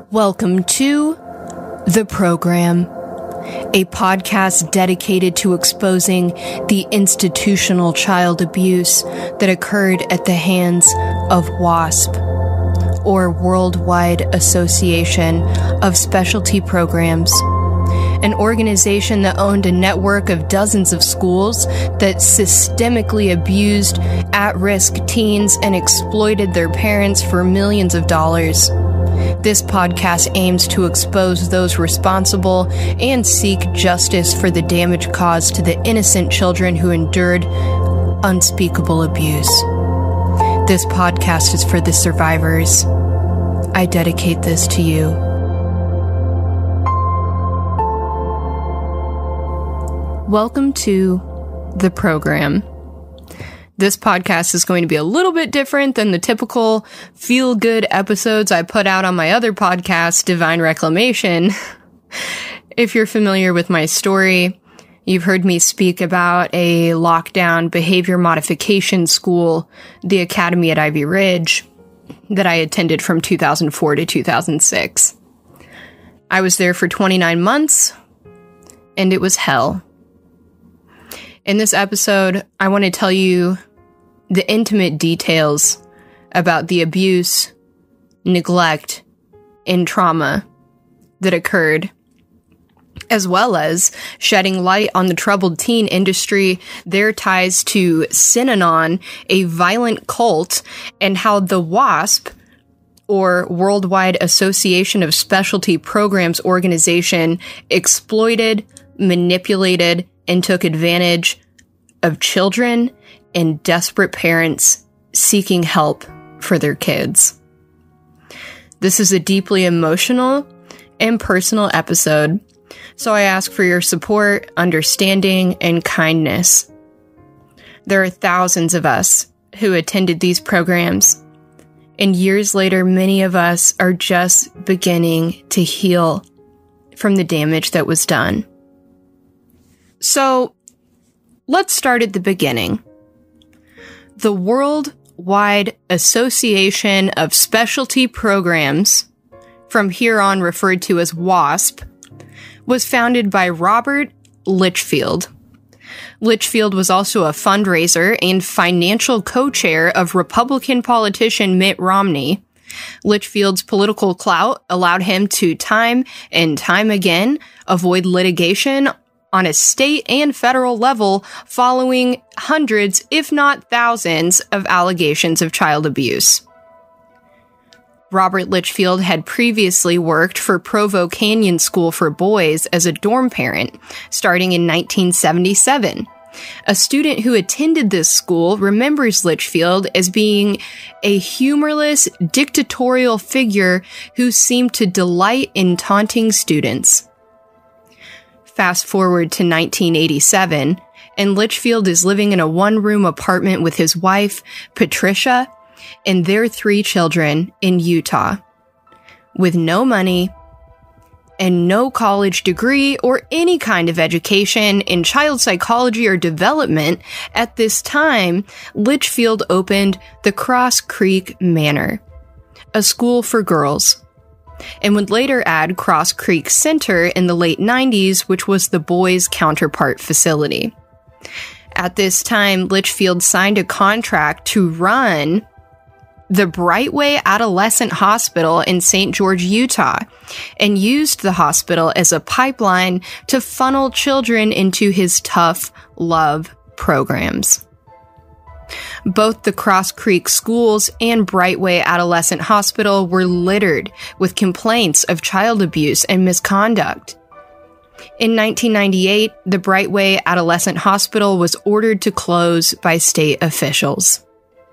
Welcome to The Program, a podcast dedicated to exposing the institutional child abuse that occurred at the hands of WASP, or Worldwide Association of Specialty Programs, an organization that owned a network of dozens of schools that systemically abused at-risk teens and exploited their parents for millions of dollars. This podcast aims to expose those responsible and seek justice for the damage caused to the innocent children who endured unspeakable abuse. This podcast is for the survivors. I dedicate this to you. Welcome to The Program. This podcast is going to be a little bit different than the typical feel-good episodes I put out on my other podcast, Divine Reclamation. If you're familiar with my story, you've heard me speak about a lockdown behavior modification school, the Academy at Ivy Ridge, that I attended from 2004 to 2006. I was there for 29 months, and it was hell. In this episode, I want to tell you the intimate details about the abuse, neglect, and trauma that occurred, as well as shedding light on the troubled teen industry, their ties to Synanon, a violent cult, and how the WASP, or Worldwide Association of Specialty Programs organization, exploited, manipulated, and took advantage of children and desperate parents seeking help for their kids. This is a deeply emotional and personal episode, so I ask for your support, understanding, and kindness. There are thousands of us who attended these programs, and years later, many of us are just beginning to heal from the damage that was done. So, let's start at the beginning. The Worldwide Association of Specialty Programs, from here on referred to as WASP, was founded by Robert Lichfield. Lichfield was also a fundraiser and financial co-chair of Republican politician Mitt Romney. Lichfield's political clout allowed him to time and time again avoid litigation on a state and federal level following hundreds, if not thousands, of allegations of child abuse. Robert Lichfield had previously worked for Provo Canyon School for Boys as a dorm parent, starting in 1977. A student who attended this school remembers Lichfield as being a humorless, dictatorial figure who seemed to delight in taunting students. Fast forward to 1987, and Lichfield is living in a one-room apartment with his wife, Patricia, and their 3 children in Utah. With no money and no college degree or any kind of education in child psychology or development, at this time, Lichfield opened the Cross Creek Manor, a school for girls, and would later add Cross Creek Center in the late 90s, which was the boys' counterpart facility. At this time, Lichfield signed a contract to run the Brightway Adolescent Hospital in St. George, Utah, and used the hospital as a pipeline to funnel children into his tough love programs. Both the Cross Creek Schools and Brightway Adolescent Hospital were littered with complaints of child abuse and misconduct. In 1998, the Brightway Adolescent Hospital was ordered to close by state officials.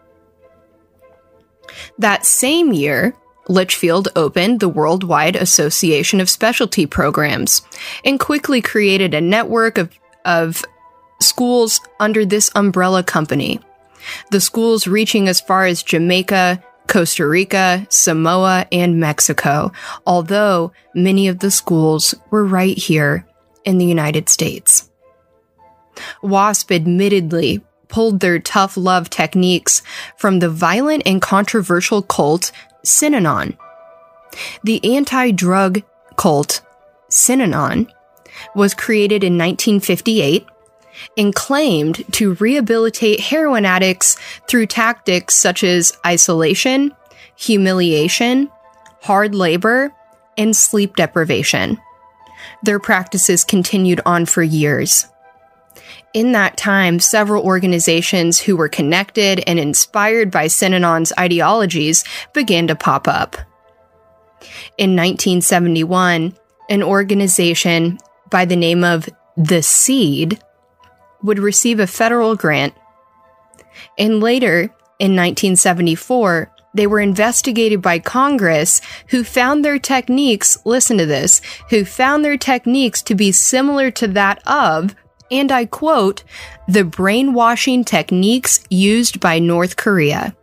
That same year, Lichfield opened the Worldwide Association of Specialty Programs and quickly created a network of schools under this umbrella company. The schools reaching as far as Jamaica, Costa Rica, Samoa, and Mexico, although many of the schools were right here in the United States. WASP admittedly pulled their tough love techniques from the violent and controversial cult Synanon. The anti-drug cult, Synanon, was created in 1958 and claimed to rehabilitate heroin addicts through tactics such as isolation, humiliation, hard labor, and sleep deprivation. Their practices continued on for years. In that time, several organizations who were connected and inspired by Synanon's ideologies began to pop up. In 1971, an organization by the name of The Seed would receive a federal grant, and later, in 1974, they were investigated by Congress, who found their techniques, listen to this, who found their techniques to be similar to that of, and I quote, the brainwashing techniques used by North Korea.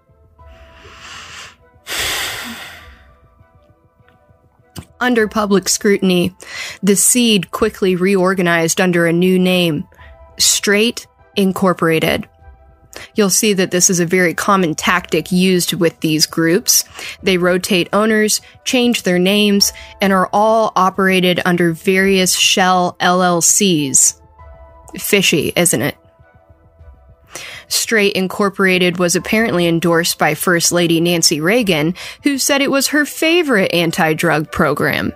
Under public scrutiny, the Seed quickly reorganized under a new name, Straight Incorporated. You'll see that this is a very common tactic used with these groups. They rotate owners, change their names, and are all operated under various shell LLCs. Fishy, isn't it? Straight Incorporated was apparently endorsed by First Lady Nancy Reagan, who said it was her favorite anti-drug program.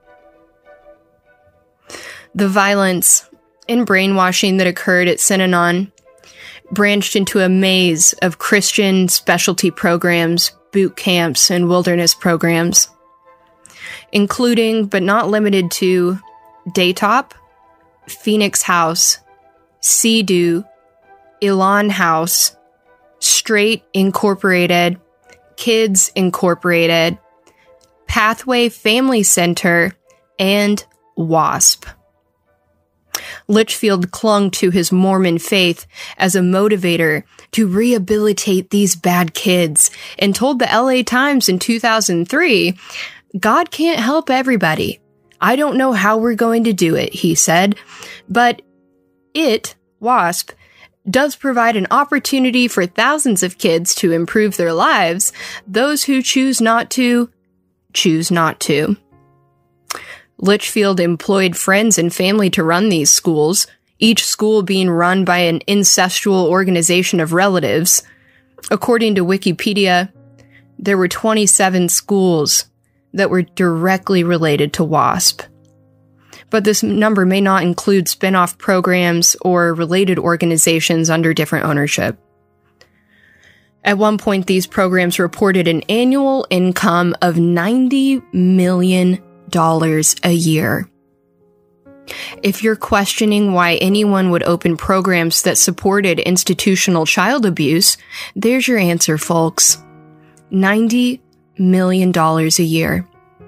The violence and brainwashing that occurred at Synanon branched into a maze of Christian specialty programs, boot camps, and wilderness programs, including, but not limited to, Daytop, Phoenix House, Sea-Doo, Elan House, Straight Incorporated, Kids Incorporated, Pathway Family Center, and WASP. Litchfield clung to his Mormon faith as a motivator to rehabilitate these bad kids and told the LA Times in 2003, "God can't help everybody. I don't know how we're going to do it," he said, but WASP, does provide an opportunity for thousands of kids to improve their lives. Those who choose not to, choose not to. Litchfield employed friends and family to run these schools, each school being run by an incestual organization of relatives. According to Wikipedia, there were 27 schools that were directly related to WASP. But this number may not include spin-off programs or related organizations under different ownership. At one point, these programs reported an annual income of $90 million a year. If you're questioning why anyone would open programs that supported institutional child abuse, there's your answer, folks. $90 million a year.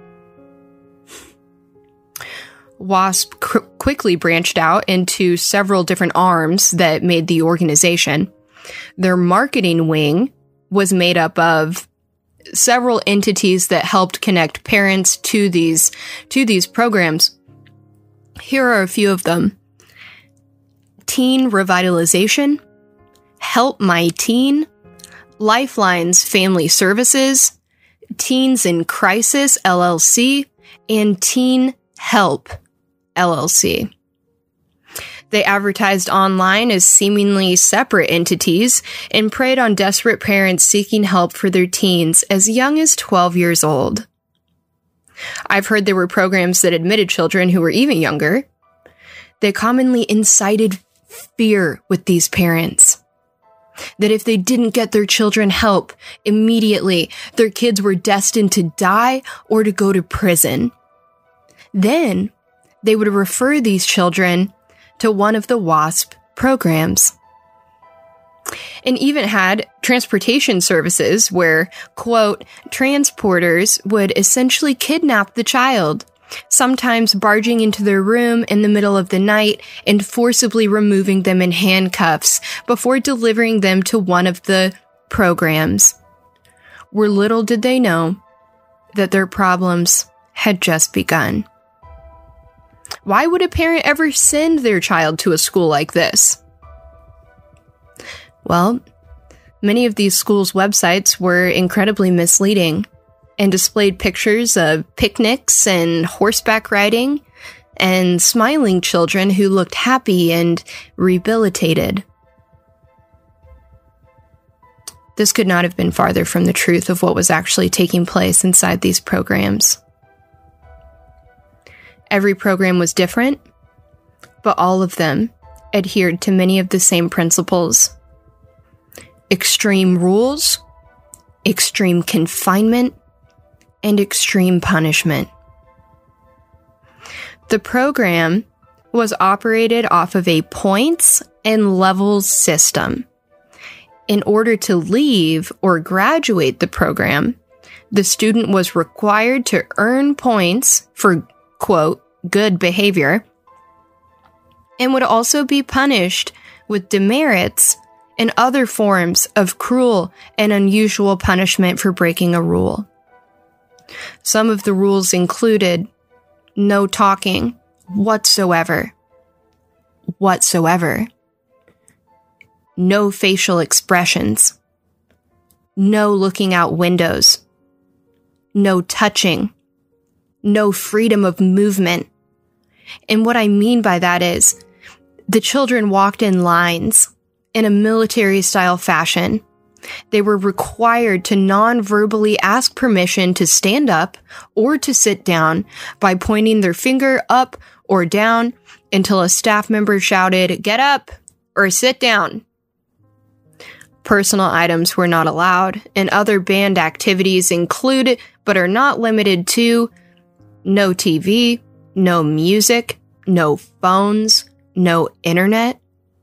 WASP quickly branched out into several different arms that made the organization. Their marketing wing was made up of several entities that helped connect parents to these programs. Here are a few of them. Teen Revitalization, Help My Teen, Lifelines Family Services, Teens in Crisis LLC, and Teen Help LLC. They advertised online as seemingly separate entities and preyed on desperate parents seeking help for their teens as young as 12 years old. I've heard there were programs that admitted children who were even younger. They commonly incited fear with these parents, that if they didn't get their children help immediately, their kids were destined to die or to go to prison. Then they would refer these children to one of the WASP programs. And even had transportation services where, quote, transporters would essentially kidnap the child, sometimes barging into their room in the middle of the night and forcibly removing them in handcuffs before delivering them to one of the programs. Where little did they know that their problems had just begun. Why would a parent ever send their child to a school like this? Well, many of these schools' websites were incredibly misleading. and displayed pictures of picnics and horseback riding and smiling children who looked happy and rehabilitated. This could not have been farther from the truth of what was actually taking place inside these programs. Every program was different, but all of them adhered to many of the same principles. Extreme rules, extreme confinement, and extreme punishment. The program was operated off of a points and levels system. In order to leave or graduate the program, the student was required to earn points for, quote, good behavior, and would also be punished with demerits and other forms of cruel and unusual punishment for breaking a rule. Some of the rules included no talking whatsoever. No facial expressions. No looking out windows. No touching. No freedom of movement. And what I mean by that is, the children walked in lines in a military-style fashion. They were required to non-verbally ask permission to stand up or to sit down by pointing their finger up or down until a staff member shouted, "Get up!" or "Sit down." Personal items were not allowed, and other banned activities include, but are not limited to, no TV, no music, no phones, no internet,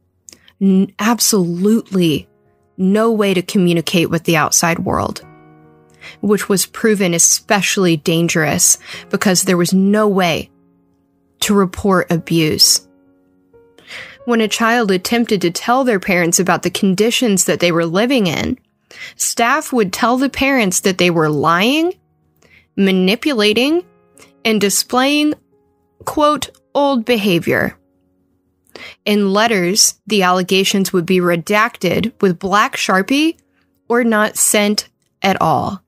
absolutely no way to communicate with the outside world, which was proven especially dangerous because there was no way to report abuse. When a child attempted to tell their parents about the conditions that they were living in, staff would tell the parents that they were lying, manipulating, and displaying, quote, old behavior. In letters, the allegations would be redacted with black Sharpie or not sent at all.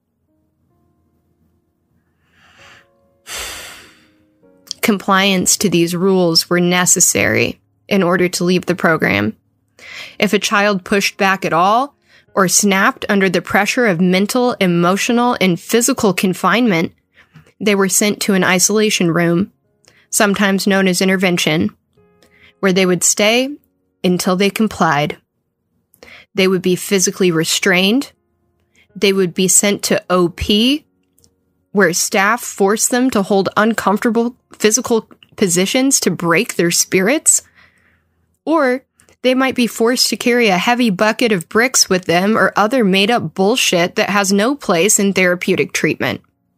Compliance to these rules were necessary in order to leave the program. If a child pushed back at all or snapped under the pressure of mental, emotional, and physical confinement, they were sent to an isolation room, sometimes known as intervention, where they would stay until they complied. They would be physically restrained. They would be sent to OP, where staff forced them to hold uncomfortable physical positions to break their spirits. Or they might be forced to carry a heavy bucket of bricks with them or other made-up bullshit that has no place in therapeutic treatment.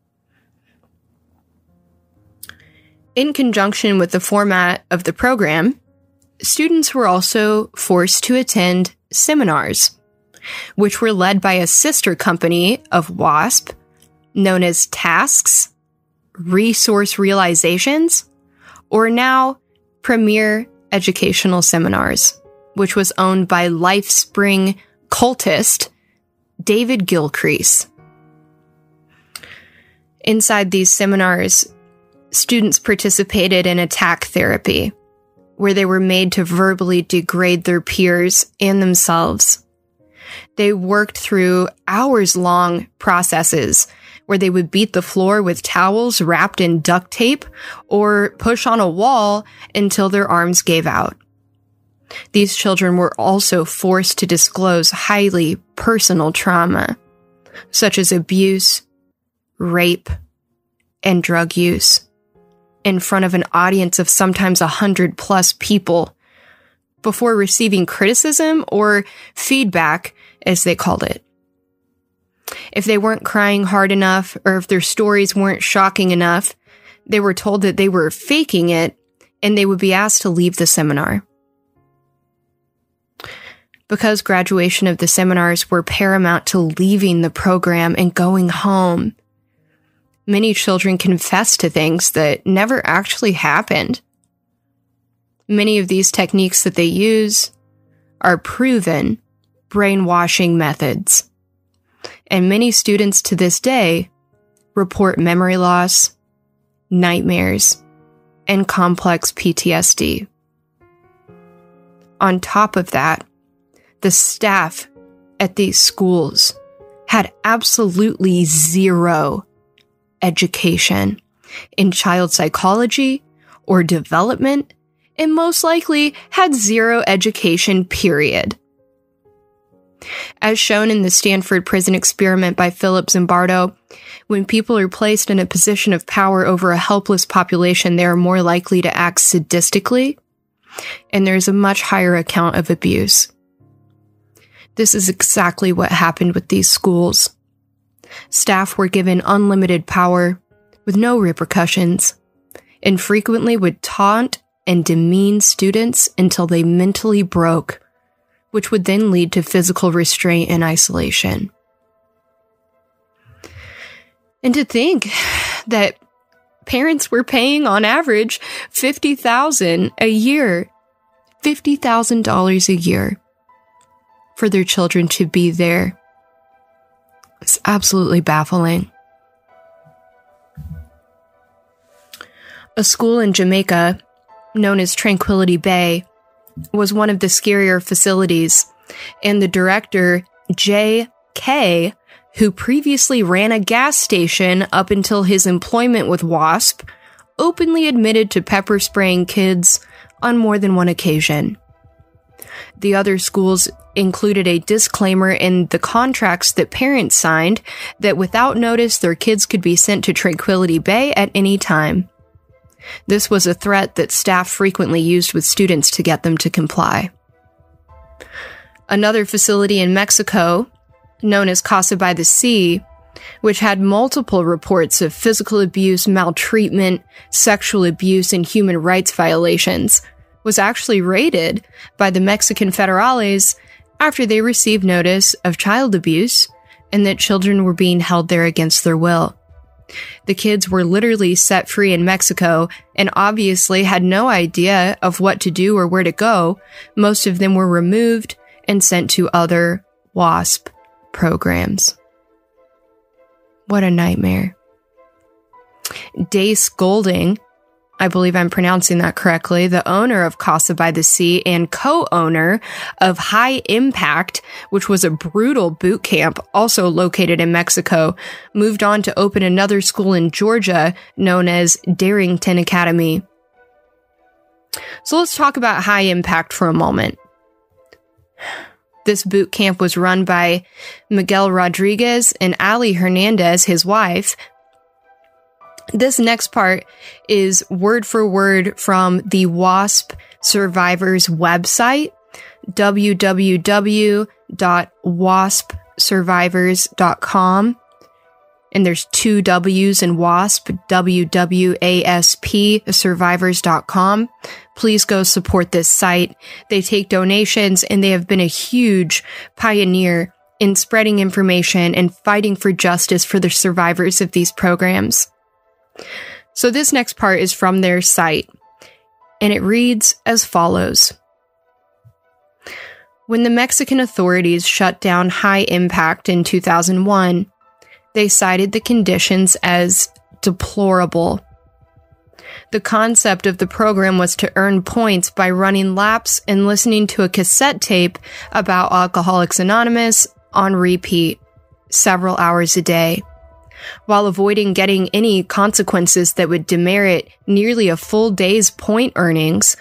In conjunction with the format of the program, students were also forced to attend seminars, which were led by a sister company of WASP, known as Tasks, Resource Realizations, or now Premier Educational Seminars, which was owned by LifeSpring cultist David Gilcrease. Inside these seminars, students participated in attack therapy, where they were made to verbally degrade their peers and themselves. They worked through hours-long processes where they would beat the floor with towels wrapped in duct tape or push on a wall until their arms gave out. These children were also forced to disclose highly personal trauma, such as abuse, rape, and drug use, in front of an audience of sometimes 100+ people before receiving criticism or feedback, as they called it. If they weren't crying hard enough, or if their stories weren't shocking enough, they were told that they were faking it, and they would be asked to leave the seminar. Because graduation of the seminars were paramount to leaving the program and going home, many children confessed to things that never actually happened. Many of these techniques that they use are proven brainwashing methods. And many students to this day report memory loss, nightmares, and complex PTSD. On top of that, the staff at these schools had absolutely zero education in child psychology or development, and most likely had zero education, period. As shown in the Stanford Prison Experiment by Philip Zimbardo, when people are placed in a position of power over a helpless population, they are more likely to act sadistically, and there's a much higher account of abuse. This is exactly what happened with these schools. Staff were given unlimited power with no repercussions, and frequently would taunt and demean students until they mentally broke, which would then lead to physical restraint and isolation. And to think that parents were paying on average $50,000 a year, $50,000 a year for their children to be there. It's absolutely baffling. A school in Jamaica, known as Tranquility Bay, was one of the scarier facilities, and the director, J.K., who previously ran a gas station up until his employment with WASP, openly admitted to pepper spraying kids on more than one occasion. The other schools included a disclaimer in the contracts that parents signed that without notice their kids could be sent to Tranquility Bay at any time. This was a threat that staff frequently used with students to get them to comply. Another facility in Mexico, known as Casa by the Sea, which had multiple reports of physical abuse, maltreatment, sexual abuse, and human rights violations, was actually raided by the Mexican federales after they received notice of child abuse and that children were being held there against their will. The kids were literally set free in Mexico and obviously had no idea of what to do or where to go. Most of them were removed and sent to other WASP programs. What a nightmare. Dace Golding, I believe I'm pronouncing that correctly, the owner of Casa by the Sea and co-owner of High Impact, which was a brutal boot camp also located in Mexico, moved on to open another school in Georgia known as Darrington Academy. So let's talk about High Impact for a moment. This boot camp was run by Miguel Rodriguez and Ali Hernandez, his wife. This next part is word for word from the WASP Survivors website, www.waspsurvivors.com. And there's two W's in WASP, WWASP, survivors.com. Please go support this site. They take donations and they have been a huge pioneer in spreading information and fighting for justice for the survivors of these programs. So this next part is from their site, and it reads as follows. When the Mexican authorities shut down High Impact in 2001, they cited the conditions as deplorable. The concept of the program was to earn points by running laps and listening to a cassette tape about Alcoholics Anonymous on repeat, several hours a day, while avoiding getting any consequences that would demerit nearly a full day's point earnings.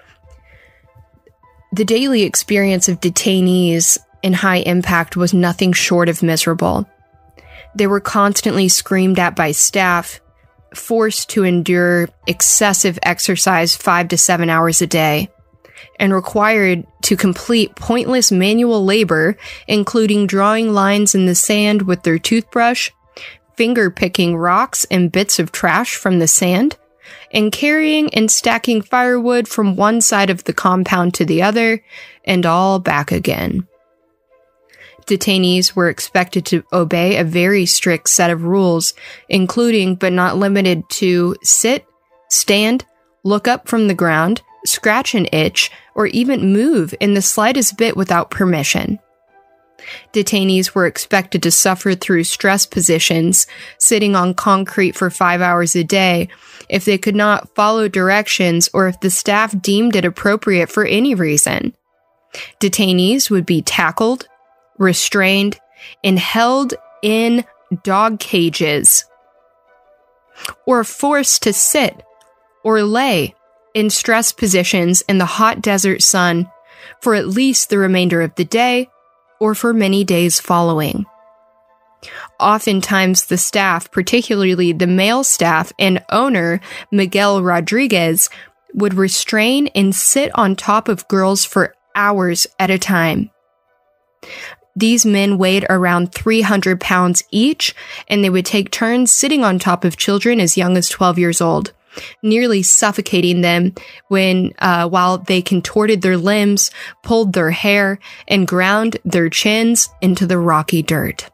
The daily experience of detainees in High Impact was nothing short of miserable. They were constantly screamed at by staff, forced to endure excessive exercise 5 to 7 hours a day, and required to complete pointless manual labor, including drawing lines in the sand with their toothbrush, finger picking rocks and bits of trash from the sand, and carrying and stacking firewood from one side of the compound to the other, and all back again. Detainees were expected to obey a very strict set of rules, including but not limited to sit, stand, look up from the ground, scratch an itch, or even move in the slightest bit without permission. Detainees were expected to suffer through stress positions, sitting on concrete for 5 hours a day, if they could not follow directions or if the staff deemed it appropriate for any reason. Detainees would be tackled, restrained, and held in dog cages, or forced to sit or lay in stress positions in the hot desert sun for at least the remainder of the day or for many days following. Oftentimes, the staff, particularly the male staff and owner, Miguel Rodriguez, would restrain and sit on top of girls for hours at a time. These men weighed around 300 pounds each, and they would take turns sitting on top of children as young as 12 years old, nearly suffocating them while they contorted their limbs, pulled their hair, and ground their chins into the rocky dirt.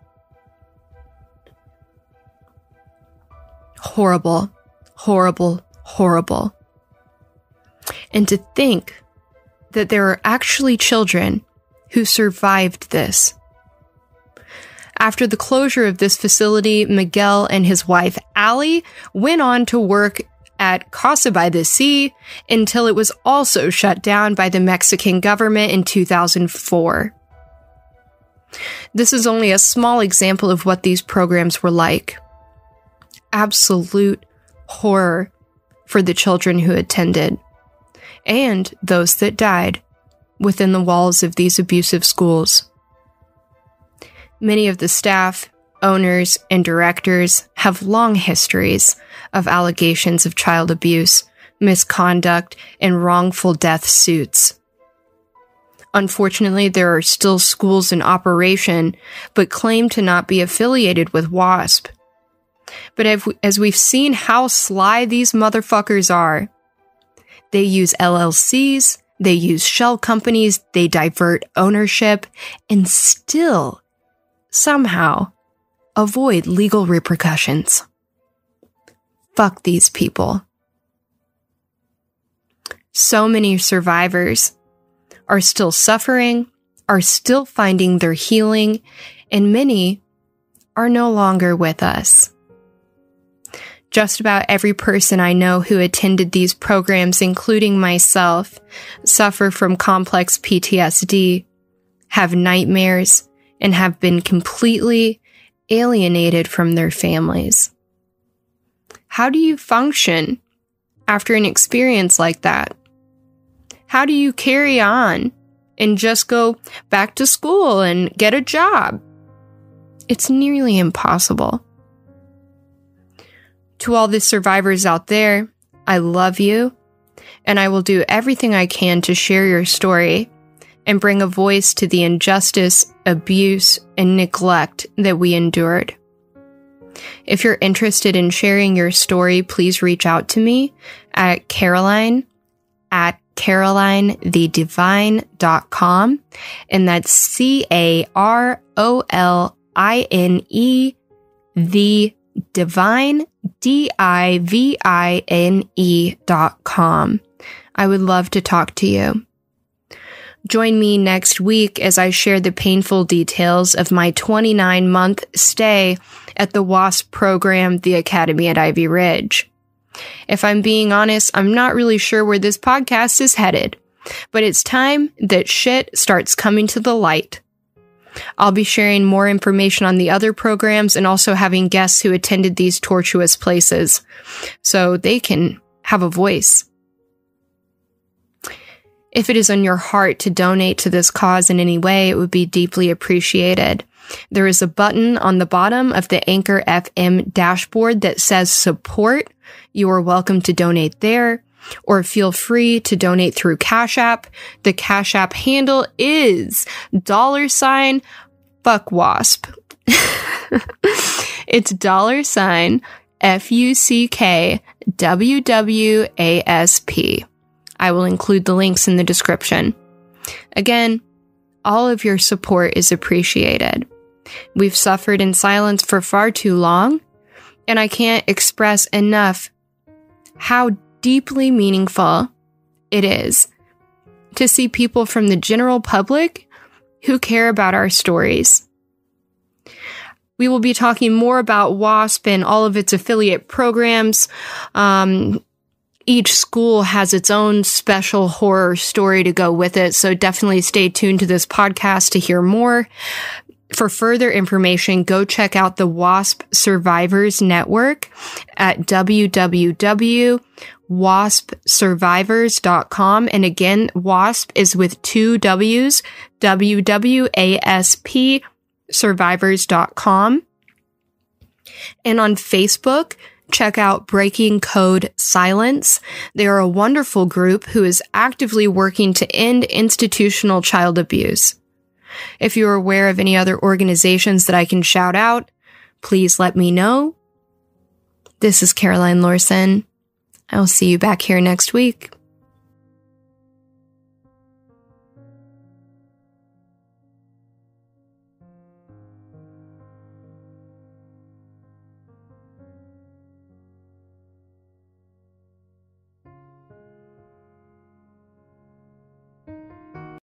Horrible, horrible, horrible. And to think that there are actually children who survived this. After the closure of this facility, Miguel and his wife, Allie, went on to work at Casa by the Sea until it was also shut down by the Mexican government in 2004. This is only a small example of what these programs were like. Absolute horror for the children who attended, and those that died within the walls of these abusive schools. Many of the staff, owners, and directors have long histories of allegations of child abuse, misconduct, and wrongful death suits. Unfortunately, there are still schools in operation, but claim to not be affiliated with WASP. But as we've seen how sly these motherfuckers are, they use LLCs, they use shell companies, they divert ownership, and still, somehow, avoid legal repercussions. Fuck these people. So many survivors are still suffering, are still finding their healing, and many are no longer with us. Just about every person I know who attended these programs, including myself, suffer from complex PTSD, have nightmares, and have been completely alienated from their families. How do you function after an experience like that? How do you carry on and just go back to school and get a job? It's nearly impossible. To all the survivors out there, I love you, and I will do everything I can to share your story and bring a voice to the injustice, abuse, and neglect that we endured. If you're interested in sharing your story, please reach out to me at carolinethedivine.com, and that's CAROLINE, the divine, DIVINE.com. I would love to talk to you. Join me next week as I share the painful details of my 29-month stay at the WASP program, the Academy at Ivy Ridge. If I'm being honest, I'm not really sure where this podcast is headed, but it's time that shit starts coming to the light. I'll be sharing more information on the other programs and also having guests who attended these tortuous places so they can have a voice. If it is on your heart to donate to this cause in any way, it would be deeply appreciated. There is a button on the bottom of the Anchor FM dashboard that says support. You are welcome to donate there, or feel free to donate through Cash App. The Cash App handle is $fuckwasp. It's $FUCKWWASP. I will include the links in the description. Again, all of your support is appreciated. We've suffered in silence for far too long, and I can't express enough how deeply meaningful it is to see people from the general public who care about our stories. We will be talking more about WASP and all of its affiliate programs. Each school has its own special horror story to go with it, so definitely stay tuned to this podcast to hear more. For further information, go check out the WASP Survivors Network at www.waspsurvivors.com. And again, WASP is with 2 W's, WWASP survivors.com. And on Facebook, check out Breaking Code Silence. They are a wonderful group who is actively working to end institutional child abuse. If you're aware of any other organizations that I can shout out, please let me know. This is Caroline Lorson. I'll see you back here next week.